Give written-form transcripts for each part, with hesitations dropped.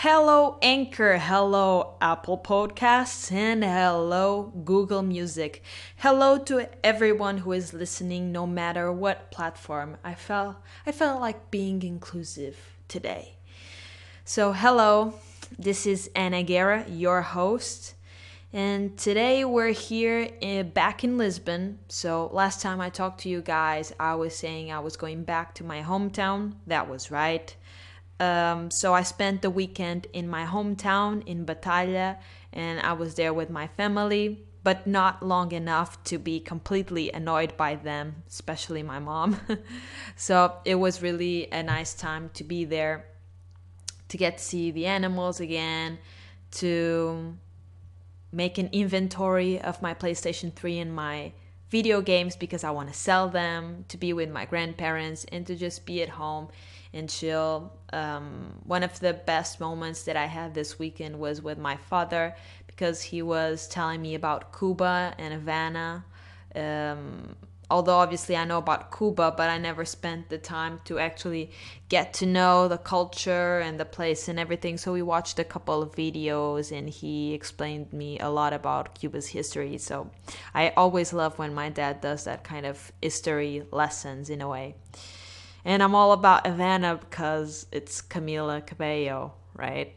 Hello, Anchor. Hello, Apple Podcasts. And hello, Google Music. Hello to everyone who is listening, no matter what platform. I felt like being inclusive today. So, hello, this is Ana Guerra, your host. And today we're here back in Lisbon. So, last time I talked to you guys, I was saying I was going back to my hometown. That was right. So I spent the weekend in my hometown in Batalha, and I was there with my family, but not long enough to be completely annoyed by them, especially my mom. So it was really a nice time to be there, to get to see the animals again, to make an inventory of my PlayStation 3 and my video games because I want to sell them, to be with my grandparents, and to just be at home and chill. One of the best moments that I had this weekend was with my father because he was telling me about Cuba and Havana. Although obviously I know about Cuba, but I never spent the time to actually get to know the culture and the place and everything. So we watched a couple of videos and he explained me a lot about Cuba's history. So I always love when my dad does that kind of history lessons in a way. And I'm all about Havana because it's Camila Cabello, right?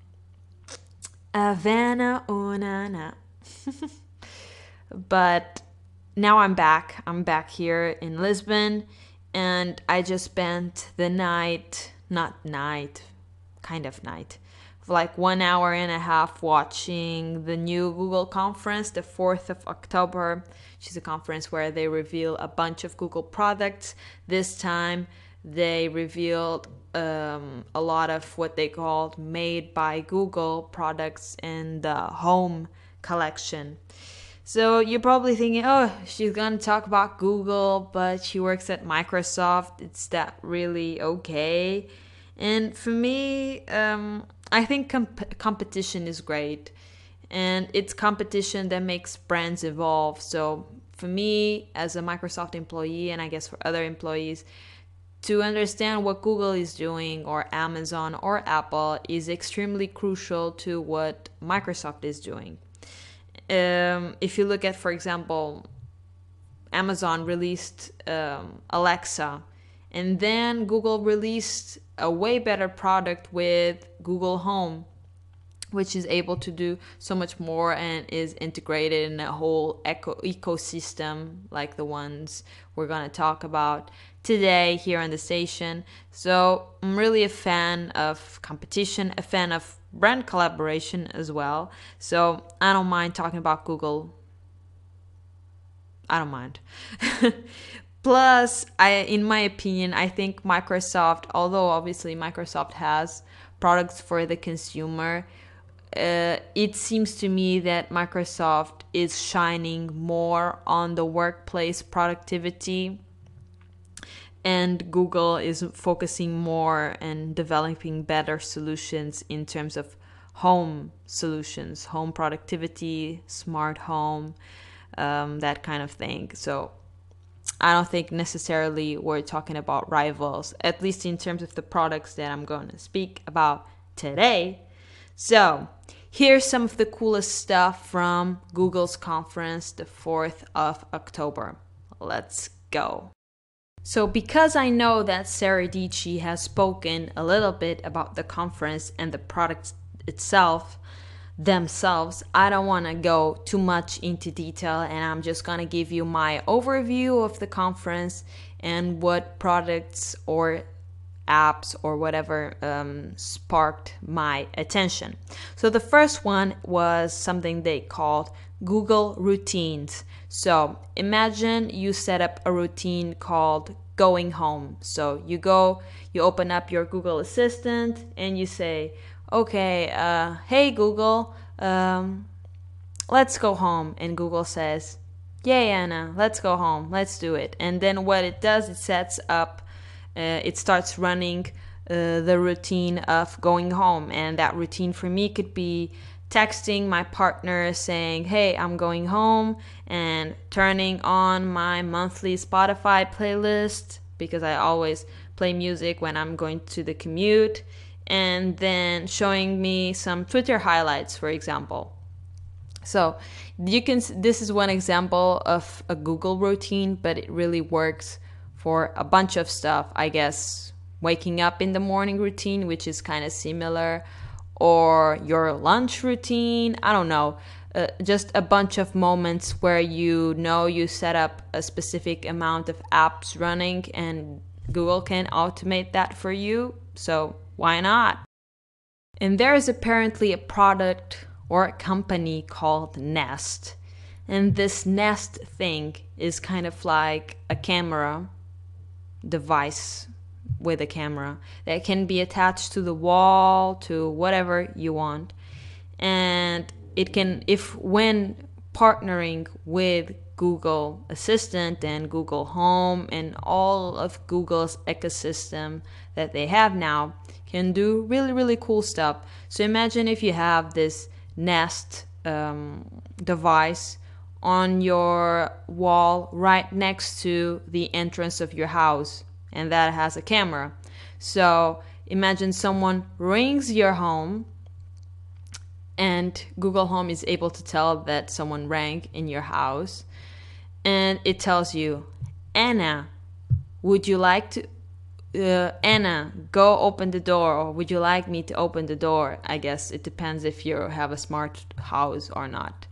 Havana, una na. But now I'm back. I'm back here in Lisbon, and I just spent the night, not night, kind of night, for like 1 hour and a half watching the new Google conference, the 4th of October, which is a conference where they reveal a bunch of Google products. This time they revealed a lot of what they called made by Google products in the home collection. So you're probably thinking, oh, she's going to talk about Google, but she works at Microsoft. It's that really okay? And for me, I think competition is great. And it's competition that makes brands evolve. So for me, as a Microsoft employee, and I guess for other employees, to understand what Google is doing or Amazon or Apple is extremely crucial to what Microsoft is doing. If you look at, for example, Amazon released Alexa, and then Google released a way better product with Google Home, which is able to do so much more and is integrated in a whole ecosystem like the ones we're going to talk about today here on the station. So I'm really a fan of competition, a fan of brand collaboration as well. So I don't mind talking about Google. I don't mind. Plus, in my opinion, I think Microsoft, although obviously Microsoft has products for the consumer, it seems to me that Microsoft is shining more on the workplace productivity, and Google is focusing more and developing better solutions in terms of home solutions, home productivity, smart home, that kind of thing. So I don't think necessarily we're talking about rivals, at least in terms of the products that I'm going to speak about today. So here's some of the coolest stuff from Google's conference, the 4th of October. Let's go. So because I know that Sarah Dietschy has spoken a little bit about the conference and the products itself, themselves, I don't want to go too much into detail, and I'm just going to give you my overview of the conference and what products or apps or whatever sparked my attention. So the first one was something they called Google Routines. So imagine you set up a routine called going home. So you open up your Google Assistant and you say, okay, hey Google, let's go home. And Google says, yay Anna, let's go home, let's do it. And then what it does, it sets up it starts running the routine of going home. And that routine for me could be texting my partner saying, hey, I'm going home, and turning on my monthly Spotify playlist because I always play music when I'm going to the commute, and then showing me some Twitter highlights, for example. So this is one example of a Google routine, but it really works for a bunch of stuff. I guess waking up in the morning routine, which is kind of similar, or your lunch routine. I don't know. Just a bunch of moments where you know you set up a specific amount of apps running and Google can automate that for you. So why not? And there is apparently a product or a company called Nest. And this Nest thing is kind of like a camera device with a camera that can be attached to the wall, to whatever you want. And it can, if when partnering with Google Assistant and Google Home and all of Google's ecosystem that they have now, can do really, really cool stuff. So imagine if you have this Nest device on your wall right next to the entrance of your house, and that has a camera. So imagine someone rings your home and Google Home is able to tell that someone rang in your house, and it tells you, Anna, would you like to Anna, go open the door, or would you like me to open the door? I guess it depends if you have a smart house or not.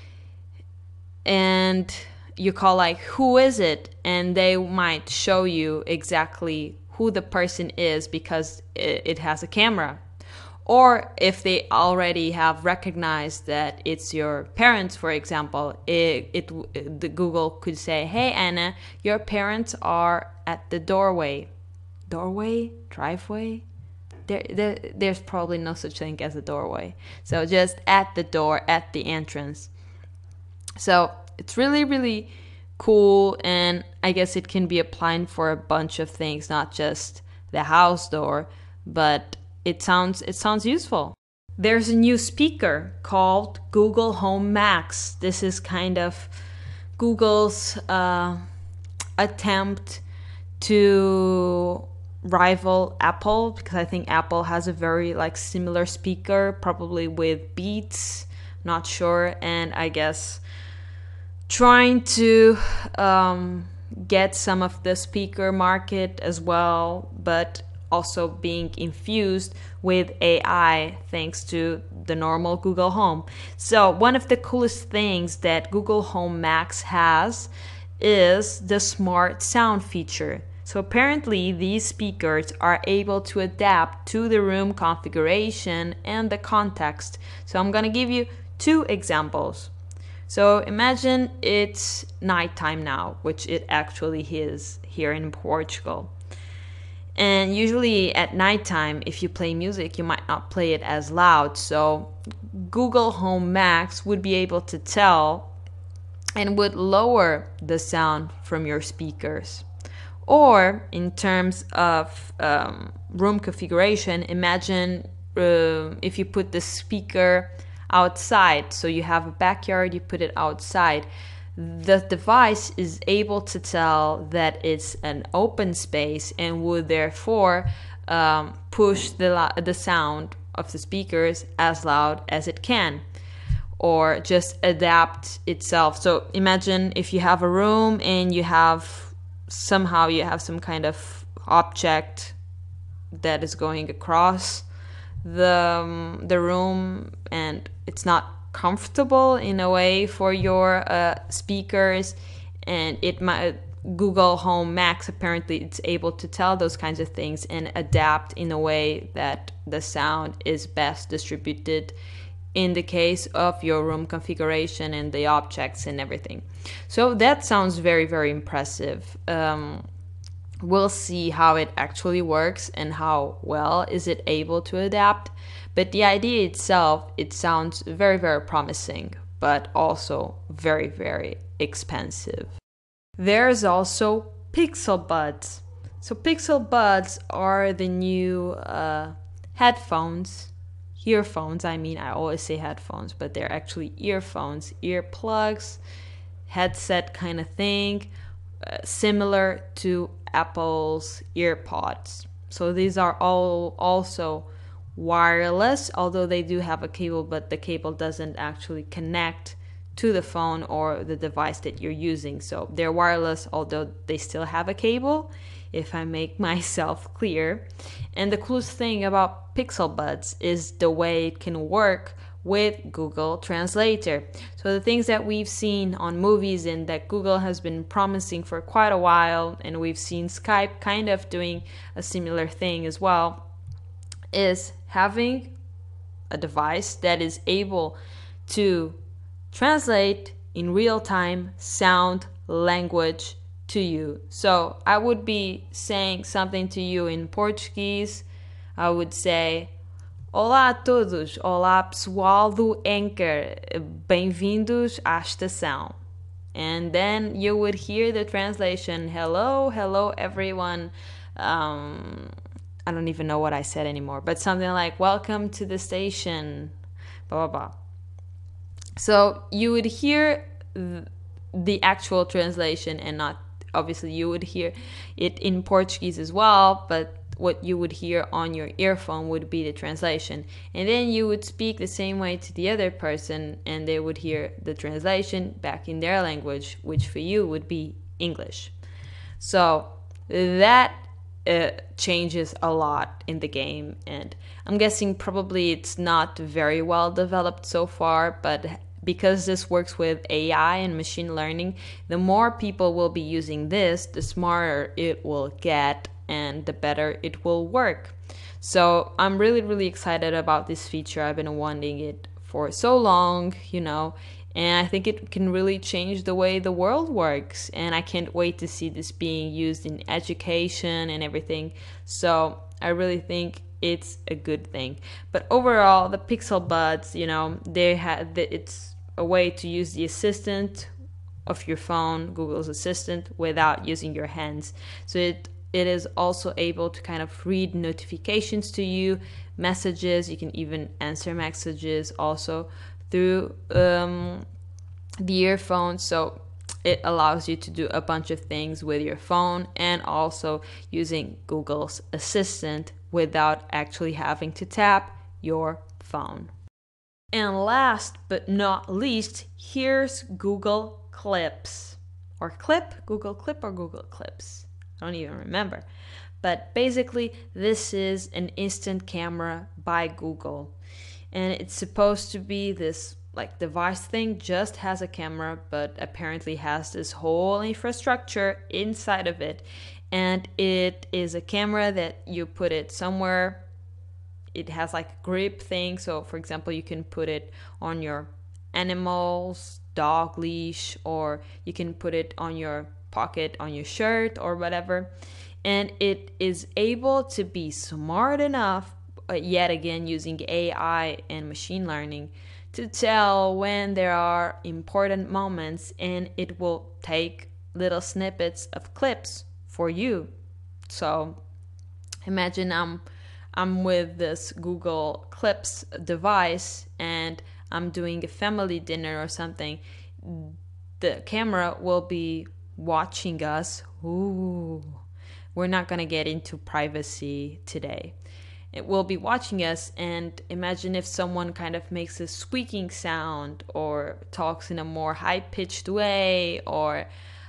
And you call like, who is it? And they might show you exactly who the person is because it has a camera. Or if they already have recognized that it's your parents, for example, the Google could say, hey Anna, your parents are at the doorway. Doorway? Driveway? There's probably no such thing as a doorway. So just at the door, at the entrance. So it's really, really cool, and I guess it can be applied for a bunch of things, not just the house door, but it sounds useful. There's a new speaker called Google Home Max. This is kind of Google's attempt to rival Apple, because I think Apple has a very similar speaker, probably with Beats, not sure, and I guess trying to get some of the speaker market as well, but also being infused with AI thanks to the normal Google Home. So one of the coolest things that Google Home Max has is the smart sound feature. So apparently these speakers are able to adapt to the room configuration and the context. So I'm gonna give you 2 examples. So imagine it's nighttime now, which it actually is here in Portugal. And usually at nighttime, if you play music, you might not play it as loud. So Google Home Max would be able to tell and would lower the sound from your speakers. Or in terms of room configuration, imagine if you put the speaker outside. So you have a backyard, you put it outside. The device is able to tell that it's an open space and would therefore push the sound of the speakers as loud as it can, or just adapt itself. So imagine if you have a room and you have some kind of object that is going across the room, and it's not comfortable in a way for your speakers, and Google Home Max apparently it's able to tell those kinds of things and adapt in a way that the sound is best distributed in the case of your room configuration and the objects and everything. So that sounds very, very impressive. We'll see how it actually works and how well is it able to adapt. But the idea itself, it sounds very, very promising, but also very, very expensive. There's also Pixel Buds. So Pixel Buds are the new earphones. I always say headphones, but they're actually earphones, earplugs, headset kind of thing, similar to Apple's EarPods. So these are all also wireless, although they do have a cable, but the cable doesn't actually connect to the phone or the device that you're using. So they're wireless, although they still have a cable, if I make myself clear. And the coolest thing about Pixel Buds is the way it can work with Google Translator. So the things that we've seen on movies and that Google has been promising for quite a while, and we've seen Skype kind of doing a similar thing as well, is having a device that is able to translate in real time sound, language to you. So I would be saying something to you in Portuguese. I would say: Olá a todos, olá pessoal do Anchor, bem-vindos à estação. And then you would hear the translation: hello, hello everyone. I don't even know what I said anymore, but something like welcome to the station, blah, blah, blah. So you would hear the actual translation, and not, obviously you would hear it in Portuguese as well, but what you would hear on your earphone would be the translation. And then you would speak the same way to the other person, and they would hear the translation back in their language, which for you would be English. So that changes a lot in the game, and I'm guessing probably it's not very well developed so far, but because this works with AI and machine learning, the more people will be using this, the smarter it will get and the better it will work. So I'm really, really excited about this feature. I've been wanting it for so long, and I think it can really change the way the world works. And I can't wait to see this being used in education and everything. So I really think it's a good thing. But overall, the Pixel Buds, it's a way to use the assistant of your phone, Google's assistant, without using your hands. So it is also able to kind of read notifications to you, messages. You can even answer messages also through the earphone. So it allows you to do a bunch of things with your phone, and also using Google's assistant without actually having to tap your phone. And last but not least, here's Google Clips. Or Clip? Google Clip or Google Clips? I don't even remember. But basically, this is an instant camera by Google. And it's supposed to be this device thing, just has a camera, but apparently has this whole infrastructure inside of it. And it is a camera that you put it somewhere. It has a grip thing. So for example, you can put it on your animal's dog leash, or you can put it on your pocket on your shirt or whatever. And it is able to be smart enough, yet again using AI and machine learning, to tell when there are important moments, and it will take little snippets of clips for you. So imagine I'm with this Google Clips device and I'm doing a family dinner or something. The camera will be watching us. Ooh, we're not gonna get into privacy today. It will be watching us, and imagine if someone kind of makes a squeaking sound or talks in a more high-pitched way, or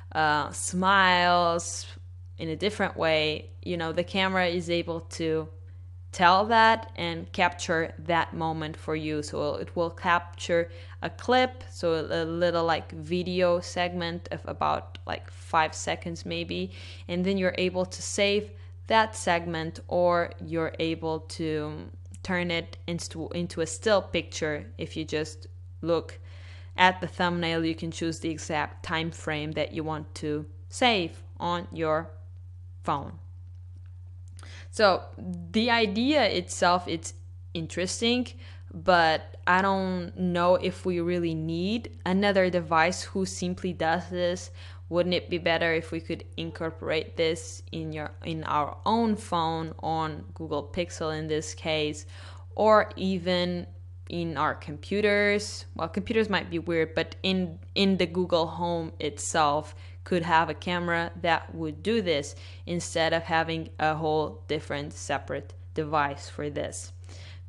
smiles in a different way. The camera is able to tell that and capture that moment for you. So it will capture a clip, so a little video segment of about 5 seconds maybe, and then you're able to save that segment, or you're able to turn it into a still picture. If you just look at the thumbnail, you can choose the exact time frame that you want to save on your phone. So the idea itself, it's interesting, but I don't know if we really need another device who simply does this. Wouldn't it be better if we could incorporate this in our own phone, on Google Pixel in this case, or even in our computers? Well, computers might be weird, but in the Google Home itself could have a camera that would do this, instead of having a whole different separate device for this.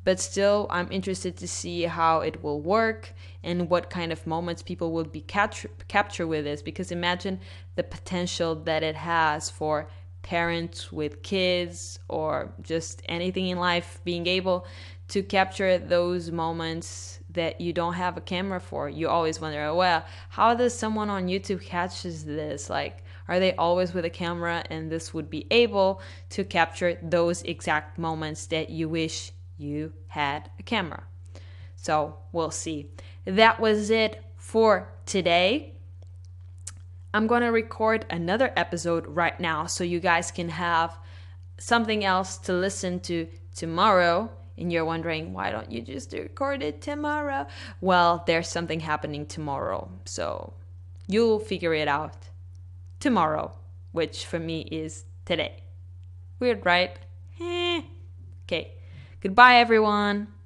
but still I'm interested to see how it will work and what kind of moments people will be capture with this, because imagine the potential that it has for parents with kids or just anything in life, being able to capture those moments that you don't have a camera for. You always wonder, well, how does someone on YouTube catches this? Like, are they always with a camera? And this would be able to capture those exact moments that you wish you had a camera. So we'll see. That was it for today. I'm going to record another episode right now so you guys can have something else to listen to tomorrow. And you're wondering, why don't you just record it tomorrow? Well, there's something happening tomorrow, so you'll figure it out tomorrow, which for me is today. Weird, right? Okay. Goodbye, everyone.